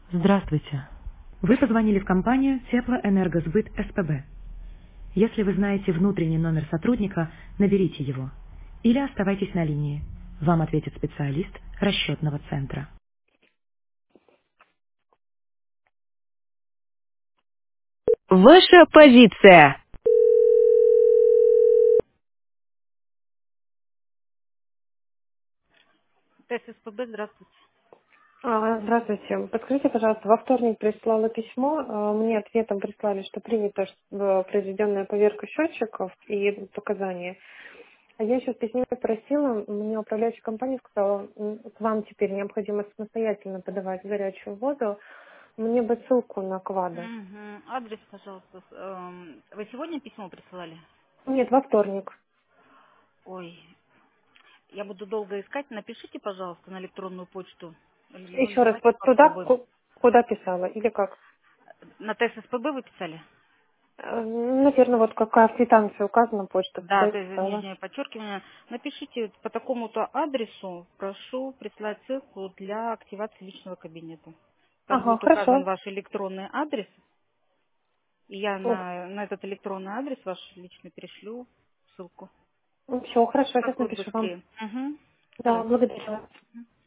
Здравствуйте. Вы позвонили в компанию Теплоэнергосбыт СПБ. Если вы знаете внутренний номер сотрудника, наберите его. Или оставайтесь на линии. Вам ответит специалист расчетного центра. Ваша позиция. ТССПБ, здравствуйте. Здравствуйте. Подскажите, пожалуйста, во вторник прислала письмо. Мне ответом прислали, что принята произведенная поверка счетчиков и показания. А я еще в письме просила, мне управляющая компания сказала, к вам теперь необходимо самостоятельно подавать горячую воду. Мне бы ссылку на кваду. Мгм. Адрес, пожалуйста. Вы сегодня письмо присылали? Нет, во вторник. Ой, я буду долго искать. Напишите, пожалуйста, на электронную почту. Ну, Еще раз, давайте вот туда, попробуем. куда писала, или как? На ТССПБ вы писали? Наверное, вот какая в квитанции указана почта, Да, туда и то есть писала. нижнее подчеркивание. Напишите по такому-то адресу, прошу прислать ссылку для активации личного кабинета. Там Ага, будет указан хорошо. ваш электронный адрес, и я на этот электронный адрес ваш лично перешлю ссылку. Все, хорошо, Как сейчас будет напишу вам. быстрее. Угу. Да, Хорошо. благодарю вас.